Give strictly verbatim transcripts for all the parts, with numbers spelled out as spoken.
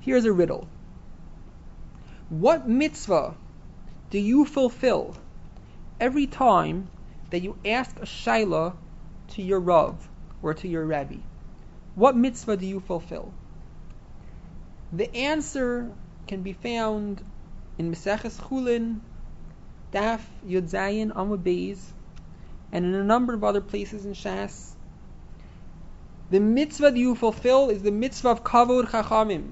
Here's a riddle. What mitzvah do you fulfill every time that you ask a shayla to your Rav or to your Rabbi? What mitzvah do you fulfill? The answer can be found in Maseches Chulin, Daf Yud Zayin Amud Beis, and in a number of other places in Shas. The mitzvah that you fulfill is the mitzvah of Kavod Chachamim,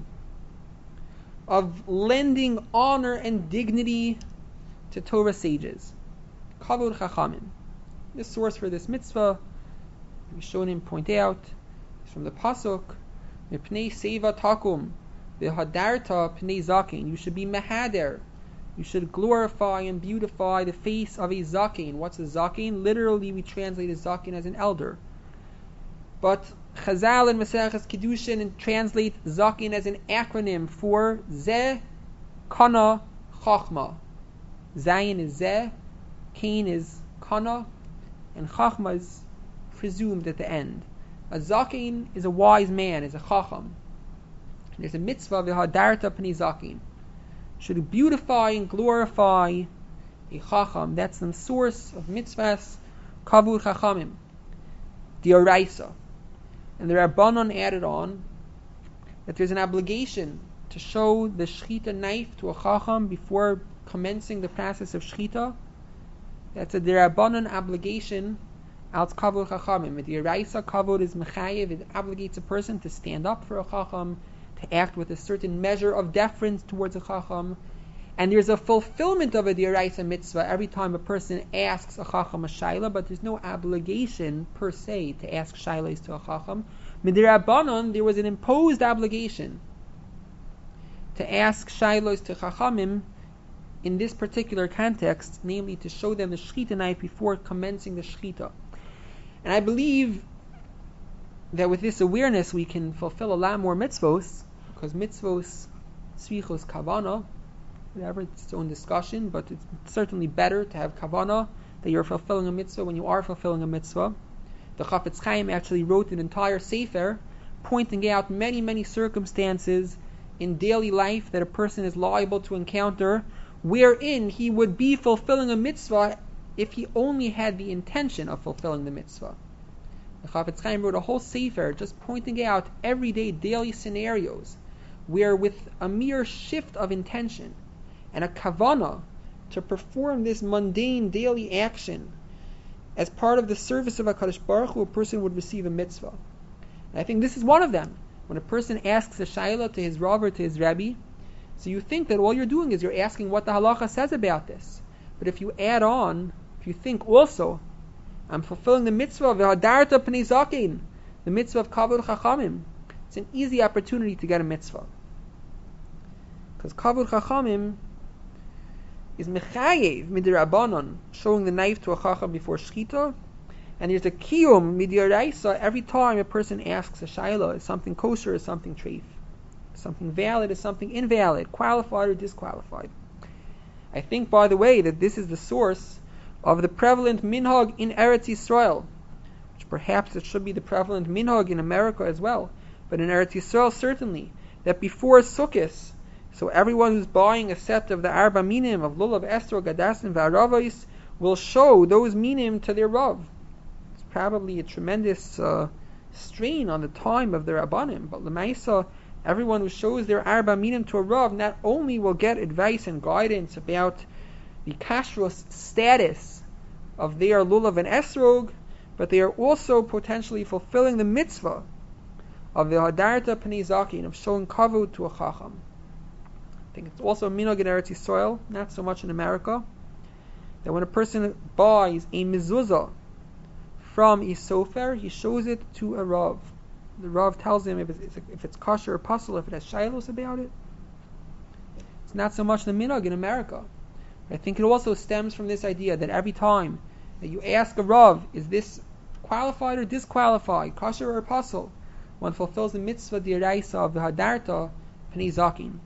of lending honor and dignity to Torah sages. Kavod Chachamim. The source for this mitzvah, we Rishonim point out, is from the pasuk, Mipnei Seva Takum, V'hadarta Pnei Zaken. You should be mehader. You should glorify and beautify the face of a zaken. What's a zaken? Literally, we translate a zaken as an elder. But Chazal and Maseches Kiddushin translate zaken as an acronym for Zeh Kana Chachma. Zayin is Zeh, Kain is Kana, and Chachma is presumed at the end. A zaken is a wise man, is a chacham. There's a mitzvah v'hadarta pnei zaken. Should beautify and glorify a chacham. That's the source of mitzvahs, kavud chachamim, the oraisa. And the Rabbanon added on that there's an obligation to show the shechita knife to a chacham before commencing the process of shechita. That's a the Rabbanon obligation als kavud chachamim. The oraisa kavud is mechayev. It obligates a person to stand up for a chacham, to act with a certain measure of deference towards a chacham. And there's a fulfillment of a diraisa mitzvah every time a person asks a chacham a shaila, but there's no obligation per se to ask shailas to a chacham. Midirabbanon, there was an imposed obligation to ask shailos to chachamim in this particular context, namely to show them the shechita knife before commencing the shechita. And I believe that with this awareness we can fulfill a lot more mitzvos, because mitzvos, svichos, kavana, whatever, it's its own discussion, but it's certainly better to have kavana, that you're fulfilling a mitzvah when you are fulfilling a mitzvah. The Chafetz Chaim actually wrote an entire sefer pointing out many, many circumstances in daily life that a person is liable to encounter wherein he would be fulfilling a mitzvah if he only had the intention of fulfilling the mitzvah. The Chafetz Chaim wrote a whole sefer just pointing out everyday, daily scenarios where with a mere shift of intention and a kavana to perform this mundane daily action as part of the service of HaKadosh Baruch Hu, a person would receive a mitzvah. And I think this is one of them. When a person asks a shayla to his Rav or to his Rabbi, so you think that all you're doing is you're asking what the halacha says about this. But if you add on, if you think also, I'm fulfilling the mitzvah of v'hadarta pnei zaken, the mitzvah of kavod chachamim, it's an easy opportunity to get a mitzvah. Because kavod chachamim is mechayev midirabbanon, showing the knife to a chacham before shechita, and there's a kiyum midiraisa every time a person asks a shayla, is something kosher, is something treif, something valid, is something invalid, qualified or disqualified. I think, by the way, that this is the source of the prevalent minhag in Eretz Yisrael, which perhaps it should be the prevalent minhag in America as well, but in Eretz Yisrael certainly, that before Sukkot, so everyone who's buying a set of the Arba Minim of Lulav, Esther, Gadassin, V'Aravos will show those Minim to their Rav. It's probably a tremendous uh, strain on the time of the Rabbanim, but Lemaisa, everyone who shows their Arba Minim to a Rav not only will get advice and guidance about the kashrus status of their Lulav and Esrog, but they are also potentially fulfilling the mitzvah of the Hadarta Pnei Zaken, of showing kavod to a chacham. I think it's also a minhag in Eretz Yisrael, not so much in America, that when a person buys a mezuzah from a sofer, he shows it to a Rav. The Rav tells him if it's, if it's kosher or puzzle, if it has shilos about it. It's not so much the minhag in America. I think it also stems from this idea that every time that you ask a Rav, is this qualified or disqualified, kosher or puzzle, one fulfills the mitzvah d'iraisa of the hadarta pnei zaken.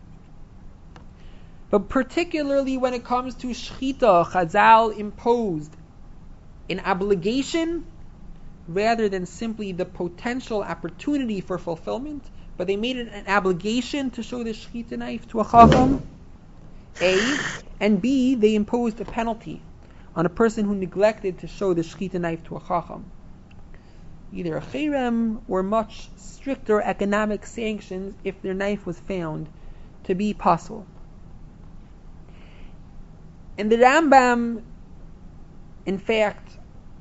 But particularly when it comes to shechita, Chazal imposed an obligation rather than simply the potential opportunity for fulfillment, but they made it an obligation to show the shechita knife to a chacham, A, and B, they imposed a penalty on a person who neglected to show the shechita knife to a chacham. Either a cherem or much stricter economic sanctions if their knife was found to be possible. And the Rambam, in fact,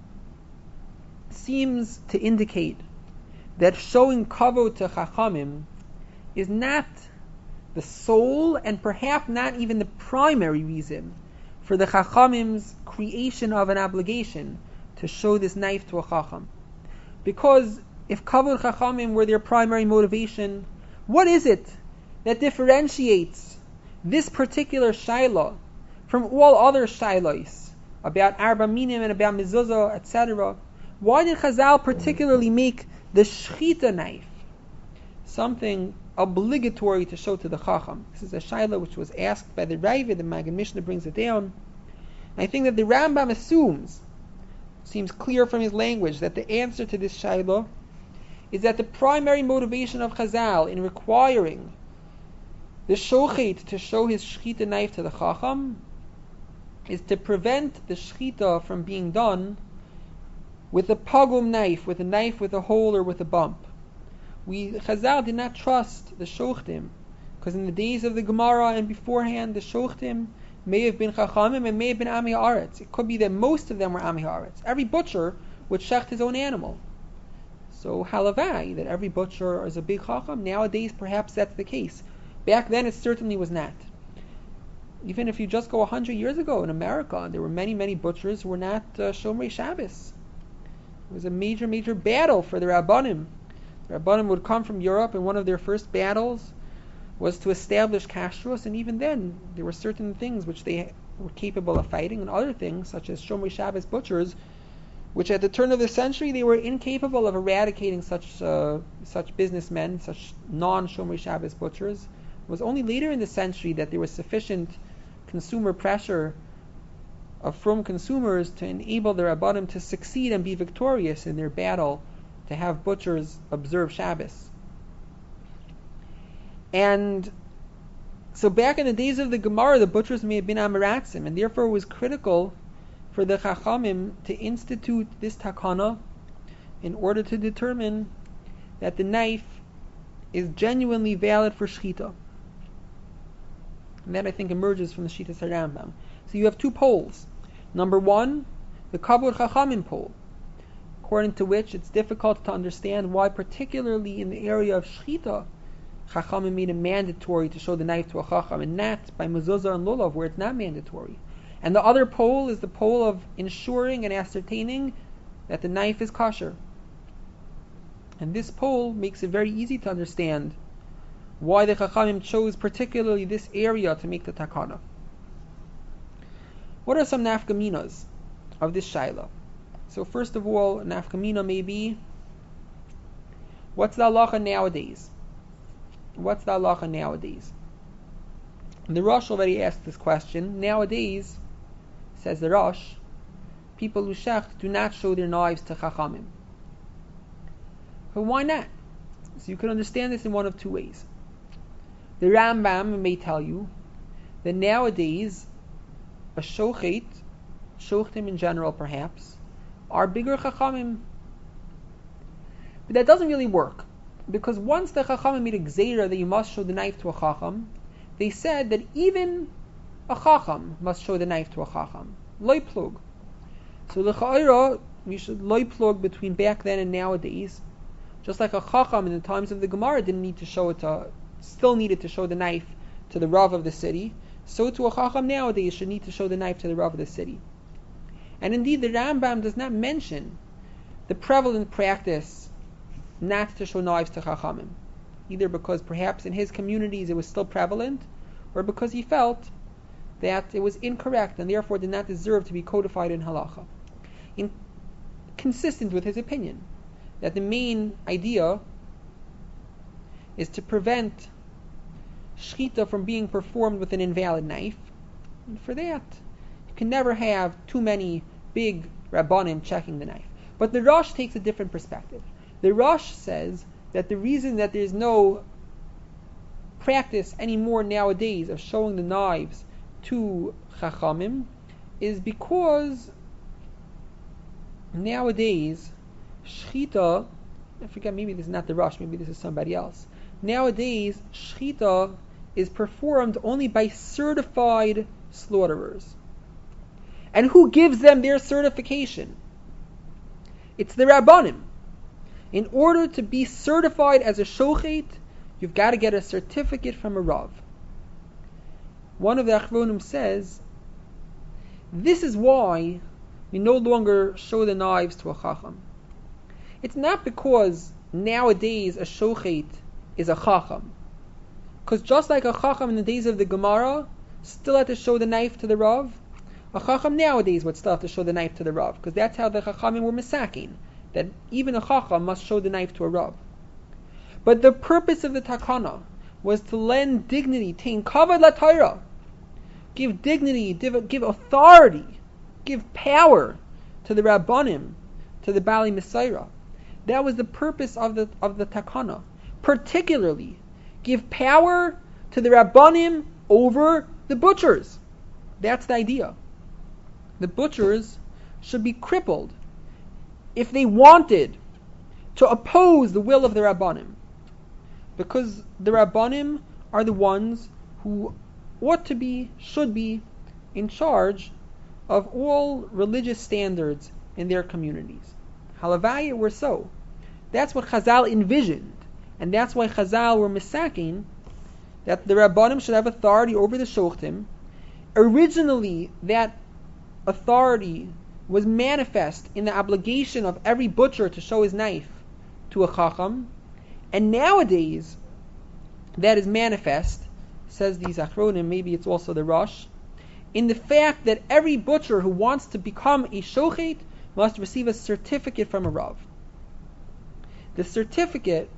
seems to indicate that showing kavod to chachamim is not the sole and perhaps not even the primary reason for the chachamim's creation of an obligation to show this knife to a chacham. Because if kavod chachamim were their primary motivation, what is it that differentiates this particular shaila from all other shailos about arba minim and about mezuzah, et cetera? Why did Chazal particularly make the shechita knife something obligatory to show to the chacham? This is a shaila which was asked by the Raiva. The Maggid Mishnah brings it down. And I think that the Rambam assumes, seems clear from his language, that the answer to this shaila is that the primary motivation of Chazal in requiring the shochet to show his shechita knife to the chacham is to prevent the shechita from being done with a pagum knife, with a knife with a hole or with a bump. We Chazal did not trust the shochtim, because in the days of the Gemara and beforehand, the shochtim may have been chachamim and may have been Ami Haaretz. It could be that most of them were Ami Haaretz. Every butcher would shecht his own animal. So halavai, that every butcher is a big chacham. Nowadays, perhaps that's the case. Back then, it certainly was not. Even if you just go a hundred years ago in America, there were many, many butchers who were not uh, Shomrei Shabbos. It was a major, major battle for the Rabbanim. The Rabbanim would come from Europe, and one of their first battles was to establish kashrus, and even then, there were certain things which they were capable of fighting, and other things, such as Shomrei Shabbos butchers, which at the turn of the century, they were incapable of eradicating such uh, such businessmen, such non-Shomrei Shabbos butchers. It was only later in the century that there was sufficient consumer pressure of from consumers to enable the Rabbanim to succeed and be victorious in their battle to have butchers observe Shabbos. And so back in the days of the Gemara, the butchers may have been Amaratzim, and therefore it was critical for the Chachamim to institute this takana in order to determine that the knife is genuinely valid for shechita. And that, I think, emerges from the Shitas HaRambam. So you have two poles. Number one, the Kavod Chachamim pole, according to which it's difficult to understand why, particularly in the area of shechita, Chachamim made it mandatory to show the knife to a Chacham, and not by mezuzah and lulav, where it's not mandatory. And the other pole is the pole of ensuring and ascertaining that the knife is kosher. And this pole makes it very easy to understand why the Chachamim chose particularly this area to make the takana. What are some nafkaminas of this shaila? So first of all, nafkamina may be, what's the halacha nowadays? What's the halacha nowadays? And the Rosh already asked this question. Nowadays, says the Rosh, people who shecht do not show their knives to Chachamim. But why not? So you can understand this in one of two ways. The Rambam may tell you that nowadays a shochet, shochtim in general perhaps, are bigger Chachamim. But that doesn't really work, because once the Chachamim made a gzeira that you must show the knife to a Chacham, they said that even a Chacham must show the knife to a Chacham. Loi plug. So l'cha'ira, we should loi plug between back then and nowadays. Just like a Chacham in the times of the Gemara didn't need to show it to, still needed to show the knife to the Rav of the city, so to a Chacham nowadays should need to show the knife to the Rav of the city. And indeed the Rambam does not mention the prevalent practice not to show knives to Chachamim, either because perhaps in his communities it was still prevalent, or because he felt that it was incorrect and therefore did not deserve to be codified in halacha. In, consistent with his opinion that the main idea is to prevent shechita from being performed with an invalid knife. And for that, you can never have too many big rabbanim checking the knife. But the Rosh takes a different perspective. The Rosh says that the reason that there's no practice anymore nowadays of showing the knives to Chachamim is because nowadays Shchita, I forget, maybe this is not the Rosh, maybe this is somebody else. Nowadays, Shchita is performed only by certified slaughterers. And who gives them their certification? It's the Rabbanim. In order to be certified as a Shochet, you've got to get a certificate from a Rav. One of the Achronim says, this is why we no longer show the knives to a Chacham. It's not because nowadays a Shochet is a Chacham. Because just like a Chacham in the days of the Gemara still had to show the knife to the Rav, a Chacham nowadays would still have to show the knife to the Rav, because that's how the Chachamim were misakin, that even a Chacham must show the knife to a Rav. But the purpose of the Takana was to lend dignity, tain kavod la Torah, give dignity, give, give authority, give power to the Rabbanim, to the Bali Messiah. That was the purpose of the of the Takana. Particularly, give power to the Rabbanim over the butchers. That's the idea. The butchers should be crippled if they wanted to oppose the will of the Rabbanim. Because the Rabbanim are the ones who ought to be, should be, in charge of all religious standards in their communities. Halavaya were so. That's what Chazal envisioned. And that's why Chazal were misaking that the Rabbanim should have authority over the Shochtim. Originally, that authority was manifest in the obligation of every butcher to show his knife to a Chacham. And nowadays, that is manifest, says these Achronim, maybe it's also the Rosh, in the fact that every butcher who wants to become a Shochet must receive a certificate from a Rav. The certificate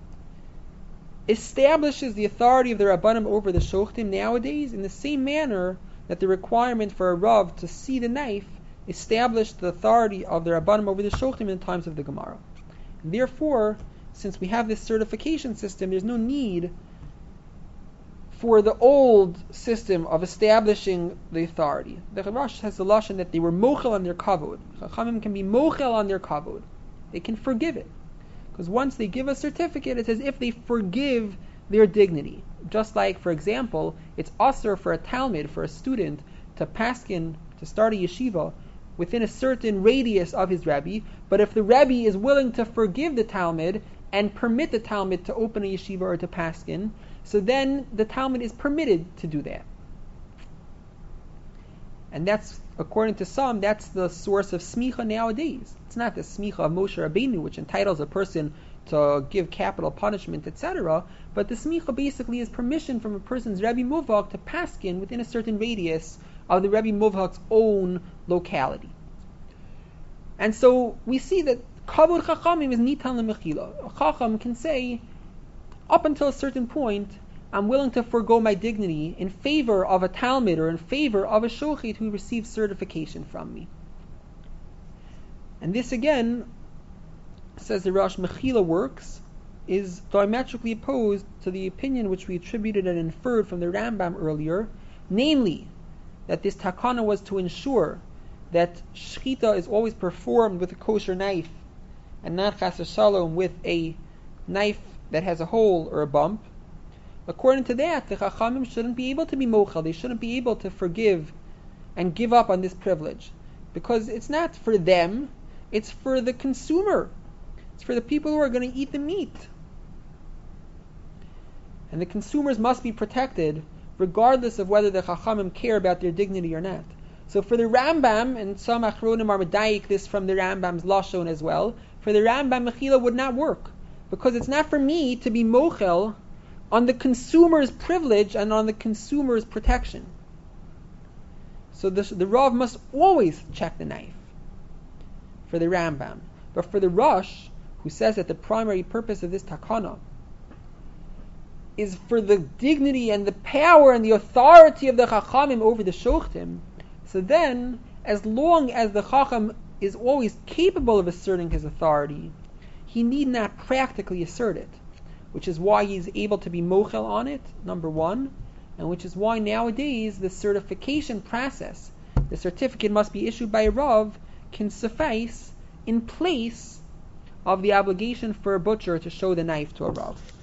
establishes the authority of the Rabbanim over the Shochtim nowadays in the same manner that the requirement for a Rav to see the knife established the authority of the Rabbanim over the Shochtim in the times of the Gemara. And therefore, since we have this certification system, there's no need for the old system of establishing the authority. The Rosh has the lashon that they were mochel on their kavod. Chachamim can be mochel on their kavod. They can forgive it. Because once they give a certificate, it's as if they forgive their dignity. Just like, for example, it's asur for a talmid, for a student, to paskin, to start a yeshiva, within a certain radius of his Rebbe, but if the Rebbe is willing to forgive the talmid and permit the talmid to open a yeshiva or to paskin, so then the talmid is permitted to do that. And that's, according to some, that's the source of smicha nowadays. It's not the smicha of Moshe Rabbeinu, which entitles a person to give capital punishment, et cetera, but the smicha basically is permission from a person's Rebbe Muvak to paskin within a certain radius of the Rebbe Muvak's own locality. And so we see that Kavod Chachamim is nitan lemechila. A Chacham can say, up until a certain point, I'm willing to forego my dignity in favor of a talmid or in favor of a shochet who receives certification from me. And this again, says the Rosh, Mechila works, is diametrically opposed to the opinion which we attributed and inferred from the Rambam earlier, namely, that this takana was to ensure that shchita is always performed with a kosher knife and not chas v'shalom with a knife that has a hole or a bump. According to that, the Chachamim shouldn't be able to be mochel. They shouldn't be able to forgive and give up on this privilege, because it's not for them, it's for the consumer. It's for the people who are going to eat the meat. And the consumers must be protected regardless of whether the Chachamim care about their dignity or not. So for the Rambam, and some Achronim are medayik this from the Rambam's lashon as well, for the Rambam, Mechila would not work, because it's not for me to be mochel on the consumer's privilege and on the consumer's protection. So the, the Rav must always check the knife for the Rambam. But for the Rosh, who says that the primary purpose of this takana is for the dignity and the power and the authority of the Chachamim over the Shochtim, so then, as long as the Chacham is always capable of asserting his authority, he need not practically assert it, which is why he's able to be mochel on it, number one, and which is why nowadays the certification process, the certificate must be issued by a Rav, can suffice in place of the obligation for a butcher to show the knife to a Rav.